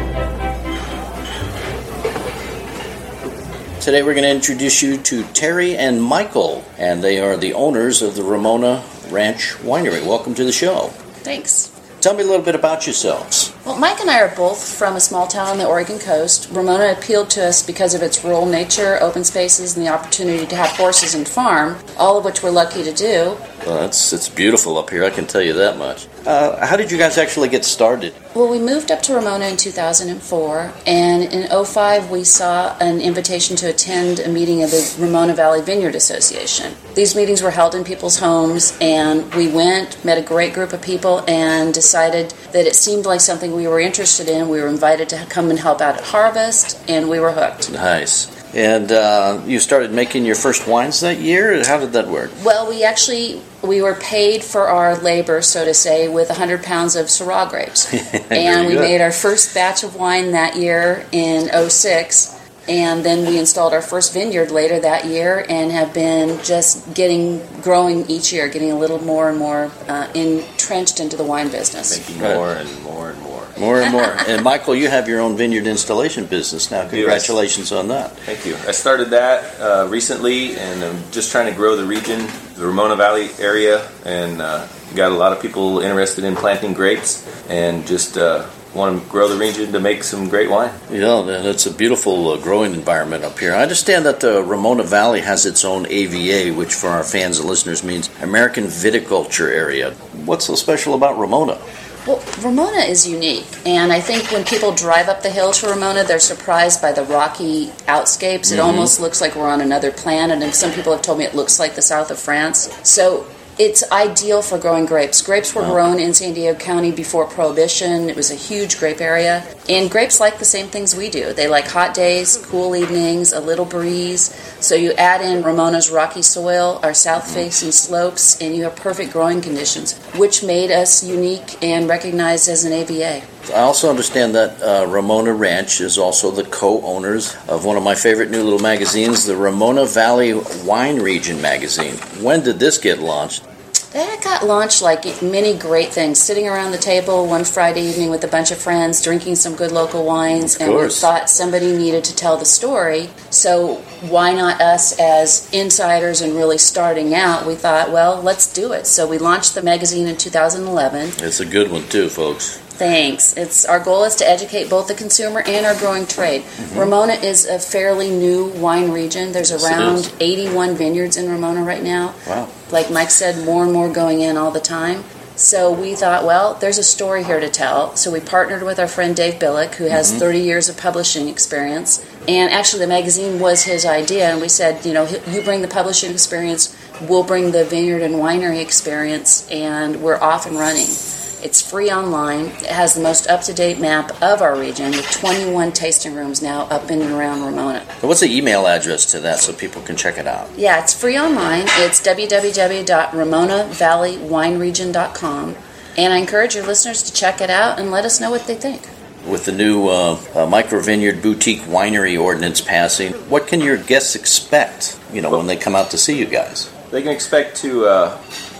Today we're going to introduce you to Terry and Michael, and they are the owners of the Ramona Ranch Winery. Welcome to the show. Thanks. Tell me a little bit about yourselves. Well, Mike and I are both from a small town on the Oregon coast. Ramona appealed to us because of its rural nature, open spaces, and the opportunity to have horses and farm, all of which we're lucky to do. Well, it's, it's beautiful up here, I can tell you that much. Uh, how did you guys actually get started? Well, we moved up to Ramona in two thousand four, and in oh five we saw an invitation to attend a meeting of the Ramona Valley Vineyard Association. These meetings were held in people's homes, and we went, met a great group of people, and decided that it seemed like something we were interested in. We were invited to come and help out at Harvest, and we were hooked. Nice. And uh, you started making your first wines that year? How did that work? Well, we actually, we were paid for our labor, so to say, with one hundred pounds of Syrah grapes. And we good. made our first batch of wine that year in oh six. And then we installed our first vineyard later that year and have been just getting, growing each year, getting a little more and more uh, entrenched into the wine business. Making more and more and more. More and more. And Michael, you have your own vineyard installation business now. Congratulations on that. Thank you. I started that uh, recently, and I'm just trying to grow the region, the Ramona Valley area, and uh, got a lot of people interested in planting grapes, and just uh, want to grow the region to make some great wine. Yeah, it's a beautiful uh, growing environment up here. I understand that the Ramona Valley has its own A V A, which for our fans and listeners means American Viticulture Area. What's so special about Ramona? Well, Ramona is unique, and I think when people drive up the hill to Ramona, they're surprised by the rocky outscapes. It mm-hmm. almost looks like we're on another planet, and some people have told me it looks like the south of France. So it's ideal for growing grapes. Grapes were wow. grown in San Diego County before Prohibition. It was a huge grape area. And grapes like the same things we do. They like hot days, cool evenings, a little breeze. So you add in Ramona's rocky soil, our south-facing slopes, and you have perfect growing conditions, which made us unique and recognized as an A V A. I also understand that uh, Ramona Ranch is also the co-owners of one of my favorite new little magazines, the Ramona Valley Wine Region magazine. When did this get launched? That got launched like many great things, sitting around the table one Friday evening with a bunch of friends, drinking some good local wines, and we thought somebody needed to tell the story. So why not us as insiders and really starting out? We thought, well, let's do it. So we launched the magazine in two thousand eleven. It's a good one too, folks. Thanks. It's our goal is to educate both the consumer and our growing trade. Mm-hmm. Ramona is a fairly new wine region. There's yes, around eighty-one vineyards in Ramona right now. Wow. Like Mike said, more and more going in all the time. So we thought, well, there's a story here to tell. So we partnered with our friend Dave Billick, who has mm-hmm. thirty years of publishing experience. And actually the magazine was his idea. And we said, you know, you bring the publishing experience, we'll bring the vineyard and winery experience, and we're off and running. It's free online. It has the most up-to-date map of our region with twenty-one tasting rooms now up in and around Ramona. What's the email address to that so people can check it out? Yeah, it's free online. It's w w w dot ramona valley wine region dot com. And I encourage your listeners to check it out and let us know what they think. With the new uh, uh, micro vineyard boutique winery ordinance passing, what can your guests expect, you know, when they come out to see you guys? They can expect to... Uh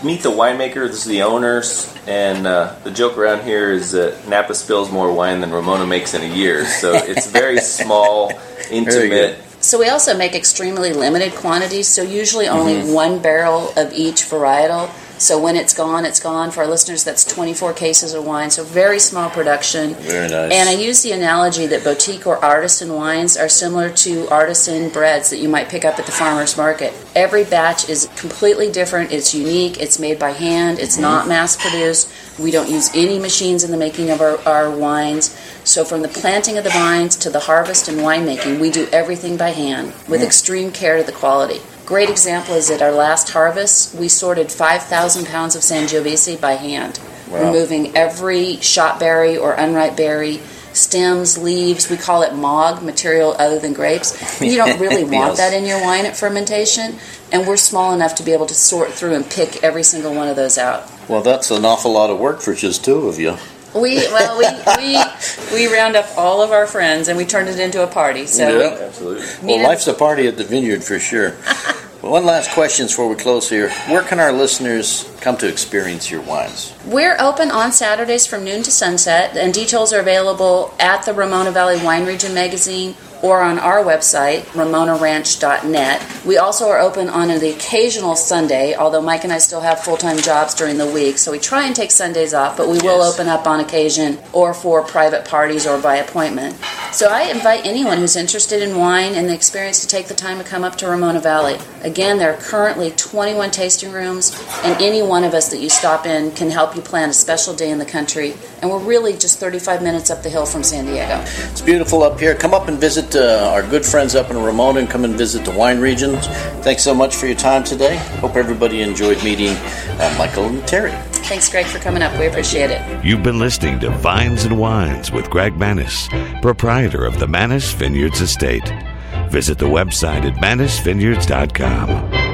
meet the winemaker. This is the owners, and uh, the joke around here is that Napa spills more wine than Ramona makes in a year. So it's very small, intimate. So we also make extremely limited quantities, so usually only Mm-hmm. one barrel of each varietal. So when it's gone, it's gone. For our listeners, that's twenty-four cases of wine, so very small production. Very nice. And I use the analogy that boutique or artisan wines are similar to artisan breads that you might pick up at the farmer's market. Every batch is completely different. It's unique. It's made by hand. It's Mm-hmm. not mass-produced. We don't use any machines in the making of our, our wines. So from the planting of the vines to the harvest and winemaking, we do everything by hand with Mm. extreme care to the quality. Great example is at our last harvest, we sorted five thousand pounds of Sangiovese by hand, Wow. removing every shot berry or unripe berry, stems, leaves. We call it M O G, material other than grapes. You don't really want Yes. that in your wine at fermentation, and we're small enough to be able to sort through and pick every single one of those out. Well, that's an awful lot of work for just two of you. We well we we we round up all of our friends and we turned it into a party. So Yeah. we, Absolutely. Well, life's a party at the vineyard for sure. Well, one last question before we close here. Where can our listeners come to experience your wines? we're open on Saturdays from noon to sunset, and details are available at the Ramona Valley Wine Region magazine or on our website, ramona ranch dot net. We also are open on the occasional Sunday, although Mike and I still have full-time jobs during the week, so we try and take Sundays off, but we will Yes. open up on occasion or for private parties or by appointment. So I invite anyone who's interested in wine and the experience to take the time to come up to Ramona Valley. Again, there are currently twenty-one tasting rooms, and any one of us that you stop in can help you plan a special day in the country, and we're really just thirty-five minutes up the hill from San Diego. It's beautiful up here. Come up and visit uh, our good friends up in Ramona and come and visit the wine regions. Thanks so much for your time today. Hope everybody enjoyed meeting uh, Michael and Terry. Thanks, Greg, for coming up. We appreciate it. You've been listening to Vines and Wines with Greg Manis, proprietor of the Manis Vineyards Estate. Visit the website at manis vineyards dot com.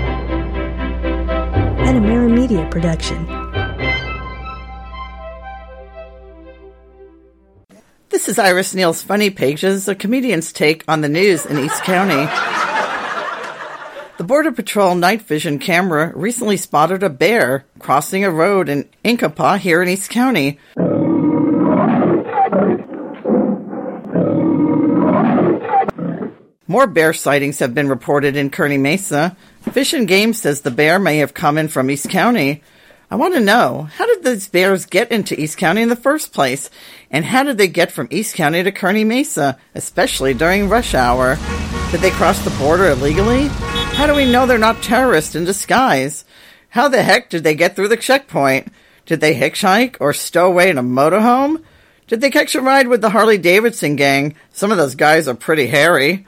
An Amera Media production. This is Iris Neal's Funny Pages, a comedian's take on the news in East County. The Border Patrol night vision camera recently spotted a bear crossing a road in Inkapa here in East County. More bear sightings have been reported in Kearney Mesa. Fish and Game says the bear may have come in from East County. I want to know, how did these bears get into East County in the first place? And how did they get from East County to Kearney Mesa, especially during rush hour? Did they cross the border illegally? How do we know they're not terrorists in disguise? How the heck did they get through the checkpoint? Did they hitchhike or stow away in a motorhome? Did they catch a ride with the Harley-Davidson gang? Some of those guys are pretty hairy.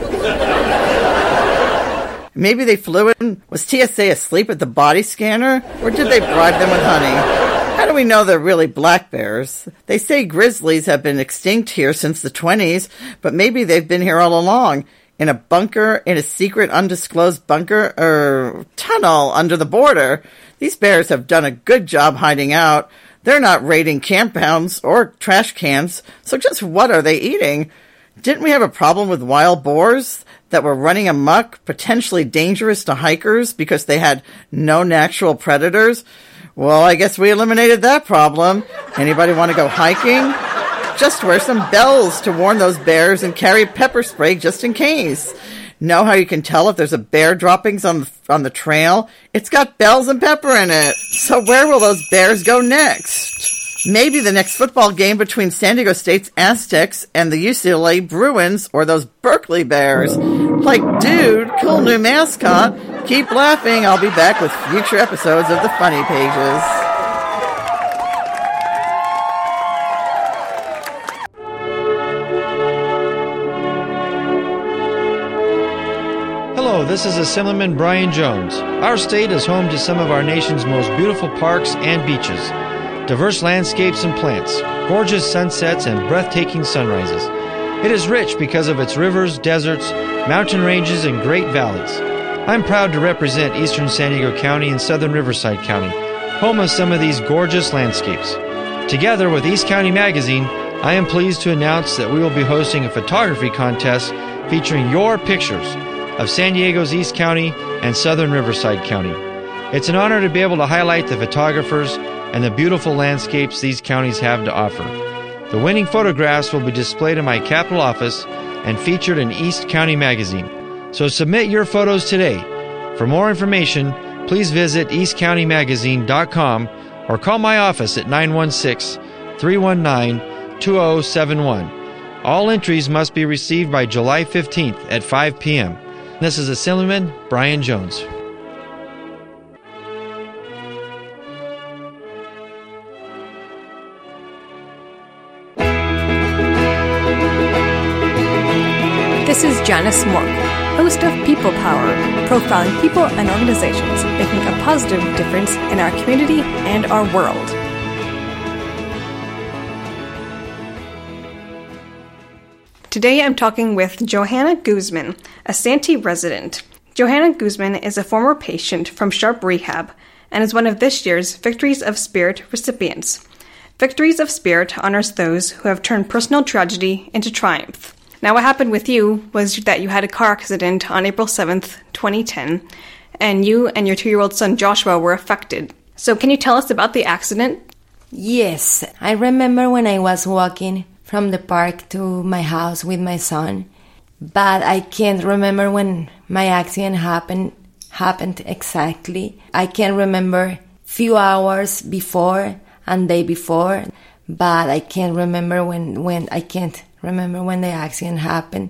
Maybe they flew in. Was T S A asleep at the body scanner? Or did they bribe them with honey? How do we know they're really black bears? They say grizzlies have been extinct here since the twenties, but maybe they've been here all along. In a bunker, in a secret undisclosed bunker, or tunnel under the border. These bears have done a good job hiding out. They're not raiding compounds or trash cans, so just what are they eating? Didn't we have a problem with wild boars that were running amok, potentially dangerous to hikers because they had no natural predators? Well, I guess we eliminated that problem. Anybody want to go hiking? Just wear some bells to warn those bears and carry pepper spray just in case. Know how you can tell if there's a bear droppings on the, on the trail? It's got bells and pepper in it. So where will those bears go next? Maybe the next football game between San Diego State's Aztecs and the U C L A Bruins or those Berkeley Bears. Like, dude, cool new mascot. Keep laughing. I'll be back with future episodes of the Funny Pages. Hello, this is Assemblyman Brian Jones. Our state is home to some of our nation's most beautiful parks and beaches. Diverse landscapes and plants, gorgeous sunsets, and breathtaking sunrises. It is rich because of its rivers, deserts, mountain ranges, and great valleys. I'm proud to represent eastern San Diego County and southern Riverside County, home of some of these gorgeous landscapes. Together with East County Magazine, I am pleased to announce that we will be hosting a photography contest featuring your pictures of San Diego's East County and southern Riverside County. It's an honor to be able to highlight the photographers and the beautiful landscapes these counties have to offer. The winning photographs will be displayed in my Capitol office and featured in East County Magazine. So submit your photos today. For more information, please visit east county magazine dot com or call my office at nine one six, three one nine, two zero seven one. All entries must be received by July fifteenth at five p.m. This is Assemblyman Brian Jones. This is Janice Mork, host of People Power, profiling people and organizations making a positive difference in our community and our world. Today I'm talking with Johanna Guzman, a Santee resident. Johanna Guzman is a former patient from Sharp Rehab and is one of this year's Victories of Spirit recipients. Victories of Spirit honors those who have turned personal tragedy into triumph. Now, what happened with you was that you had a car accident on April seventh, twenty ten, and you and your two-year-old son Joshua were affected. So can you tell us about the accident? Yes, I remember when I was walking from the park to my house with my son, but I can't remember when my accident happened happened exactly. I can remember few hours before and day before, but I can't remember when, when I can't remember when the accident happened.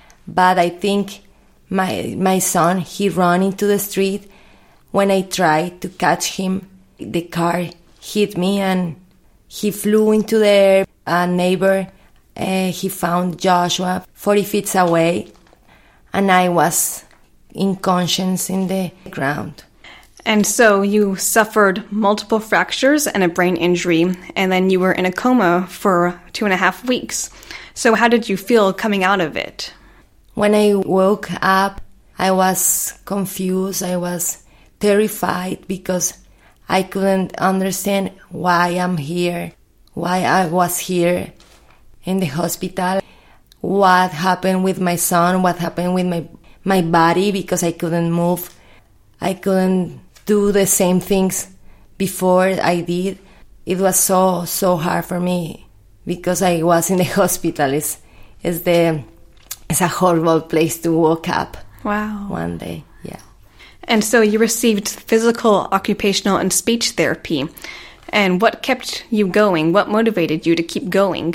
But I think my my son, he ran into the street. When I tried to catch him, the car hit me and he flew into the air. A neighbor, uh, he found Joshua forty feet away, and I was unconscious in the ground. And so you suffered multiple fractures and a brain injury, and then you were in a coma for two and a half weeks. So how did you feel coming out of it? When I woke up, I was confused. I was terrified because I couldn't understand why I'm here, why I was here in the hospital, what happened with my son, what happened with my, my body, because I couldn't move. I couldn't do the same things before I did. It was so, so hard for me because I was in the hospital. It's, it's, the, it's a horrible place to wake up. Wow. One day, yeah. And so you received physical, occupational, and speech therapy. And what kept you going? What motivated you to keep going?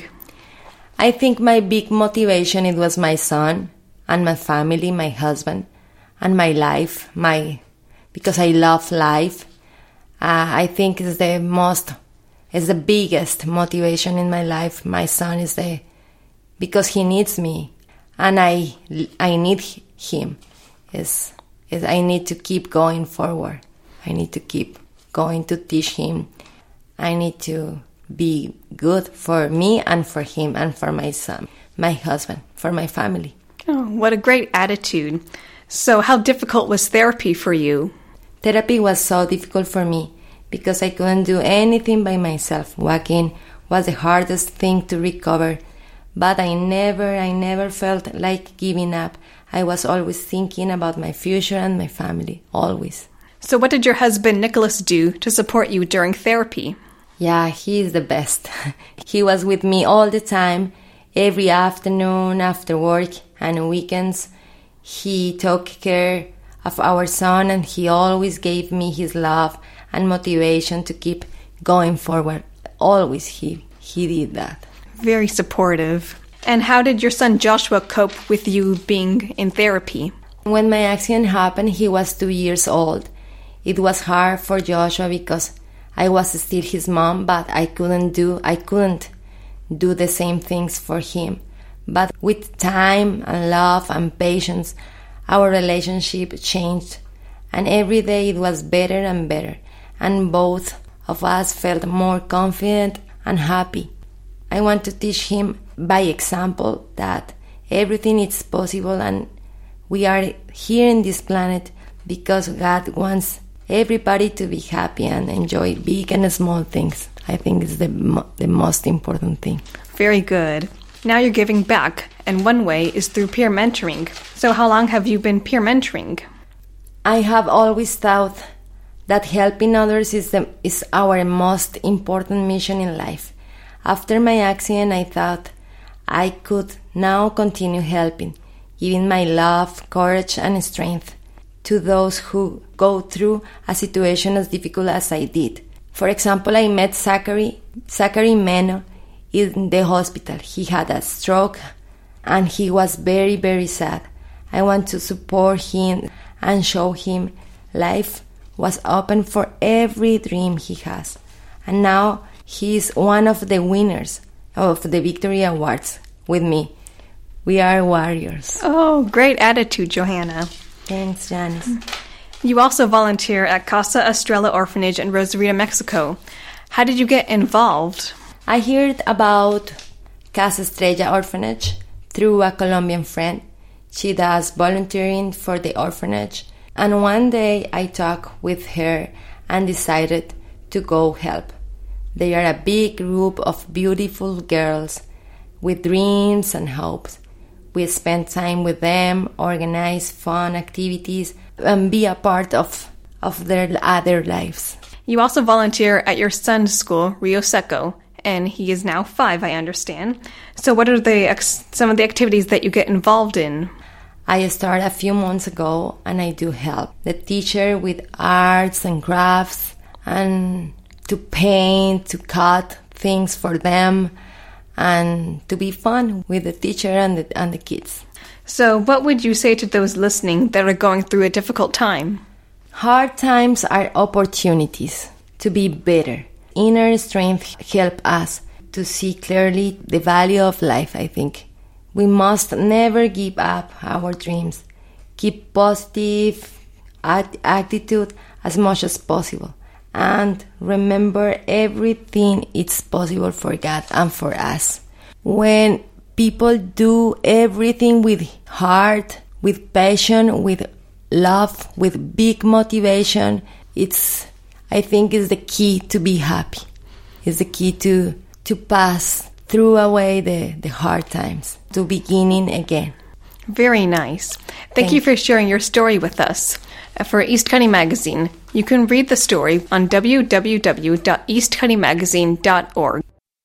I think my big motivation, it was my son and my family, my husband, and my life, my because I love life. Uh, I think it's the most, it's the biggest motivation in my life. My son is the, because he needs me, and I I need him. Is is I need to keep going forward. I need to keep going to teach him. I need to be good for me and for him and for my son, my husband, for my family. Oh, what a great attitude. So how difficult was therapy for you? Therapy was so difficult for me because I couldn't do anything by myself. Walking was the hardest thing to recover, but I never, I never felt like giving up. I was always thinking about my future and my family, always. So what did your husband, Nicholas, do to support you during therapy? Yeah, he is the best. He was with me all the time, every afternoon, after work, and weekends. He took care of our son, and he always gave me his love and motivation to keep going forward. Always he, he did that. Very supportive. And how did your son Joshua cope with you being in therapy? When my accident happened, he was two years old. It was hard for Joshua because I was still his mom, but I couldn't do I couldn't do the same things for him. But with time and love and patience, our relationship changed, and every day it was better and better, and both of us felt more confident and happy. I want to teach him by example that everything is possible, and we are here in this planet because God wants everybody to be happy and enjoy big and small things. I think it's the mo- the most important thing. Very good. Now you're giving back, and one way is through peer mentoring. So how long have you been peer mentoring? I have always thought that helping others is, the, is our most important mission in life. After my accident, I thought I could now continue helping, giving my love, courage, and strength to those who go through a situation as difficult as I did. For example, I met Zachary, Zachary Meno in the hospital. He had a stroke and he was very, very sad. I want to support him and show him life was open for every dream he has. And now he is one of the winners of the Victory Awards with me. We are warriors. Oh, great attitude, Johanna. Thanks, Janice. You also volunteer at Casa Estrella Orphanage in Rosarito, Mexico. How did you get involved? I heard about Casa Estrella Orphanage through a Colombian friend. She does volunteering for the orphanage. And one day I talked with her and decided to go help. They are a big group of beautiful girls with dreams and hopes. We spend time with them, organize fun activities, and be a part of, of their other lives. You also volunteer at your son's school, Rio Seco, and he is now five, I understand. So what are the ex- some of the activities that you get involved in? I started a few months ago, and I do help the teacher with arts and crafts, and to paint, to cut things for them, and to be fun with the teacher and the, and the kids. So what would you say to those listening that are going through a difficult time? Hard times are opportunities to be better. Inner strength helps us to see clearly the value of life, I think. We must never give up our dreams. Keep positive at- attitude as much as possible. And remember, everything is possible for God and for us. When people do everything with heart, with passion, with love, with big motivation, it's, I think, is the key to be happy. It's the key to, to pass through away the, the hard times, to beginning again. Very nice. Thank, Thank you for sharing your story with us. For East County Magazine, you can read the story on w w w dot east county magazine dot org.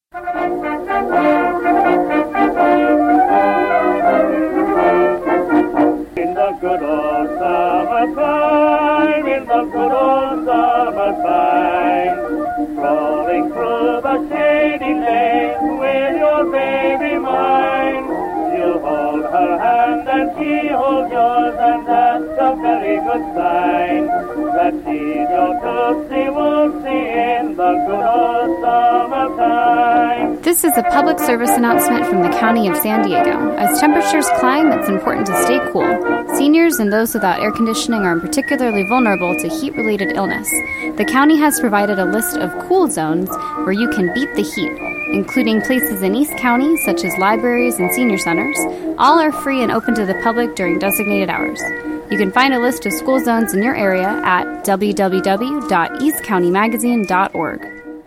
In the good old summertime, in the good old summertime, strolling through the shady lane with your baby mine, you'll hold her hand and she holds yours, and that's a very good sign that she's your Tootsie Wootsie in the good old summertime. This is a public service announcement from the County of San Diego. As temperatures climb, it's important to stay cool. Seniors and those without air conditioning are particularly vulnerable to heat-related illness. The county has provided a list of cool zones where you can beat the heat, including places in East County such as libraries and senior centers. All are free and open to the public during designated hours. You can find a list of school zones in your area at w w w dot east county magazine dot org.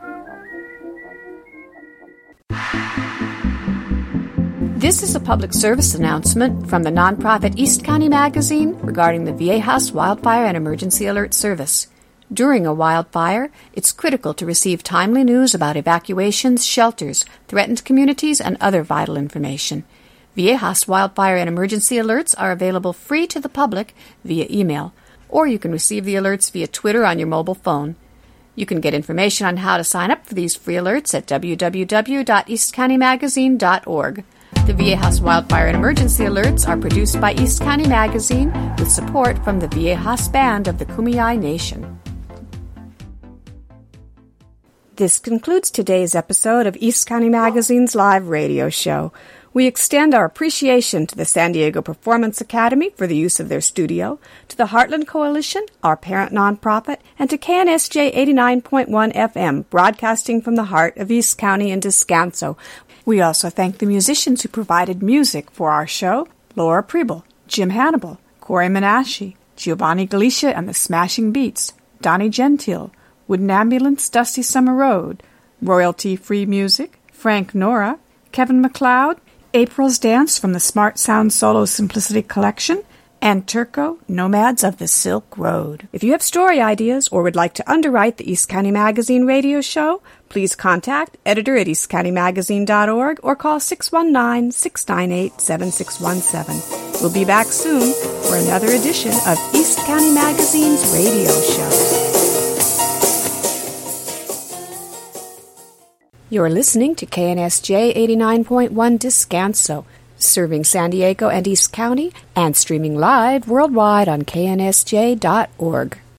This is a public service announcement from the nonprofit East County Magazine regarding the Viejas Wildfire and Emergency Alert Service. During a wildfire, it's critical to receive timely news about evacuations, shelters, threatened communities, and other vital information. Viejas Wildfire and Emergency Alerts are available free to the public via email, or you can receive the alerts via Twitter on your mobile phone. You can get information on how to sign up for these free alerts at w w w dot east county magazine dot org. The Viejas Wildfire and Emergency Alerts are produced by East County Magazine with support from the Viejas Band of the Kumeyaay Nation. This concludes today's episode of East County Magazine's live radio show. We extend our appreciation to the San Diego Performance Academy for the use of their studio, to the Heartland Coalition, our parent nonprofit, and to K N S J eighty-nine point one F M, broadcasting from the heart of East County and Descanso. We also thank the musicians who provided music for our show: Laura Preble, Jim Hannibal, Corey Menashe, Giovanni Galicia and the Smashing Beats, Donnie Gentile, Wooden Ambulance, Dusty Summer Road, Royalty-Free Music, Frank Nora, Kevin MacLeod, April's Dance from the Smart Sound Solo Simplicity Collection, and Turco, Nomads of the Silk Road. If you have story ideas or would like to underwrite the East County Magazine radio show, please contact editor at east county magazine dot org or call six one nine, six nine eight, seven six one seven. We'll be back soon for another edition of East County Magazine's radio show. You're listening to K N S J eighty-nine point one Descanso, serving San Diego and East County and streaming live worldwide on K N S J dot org.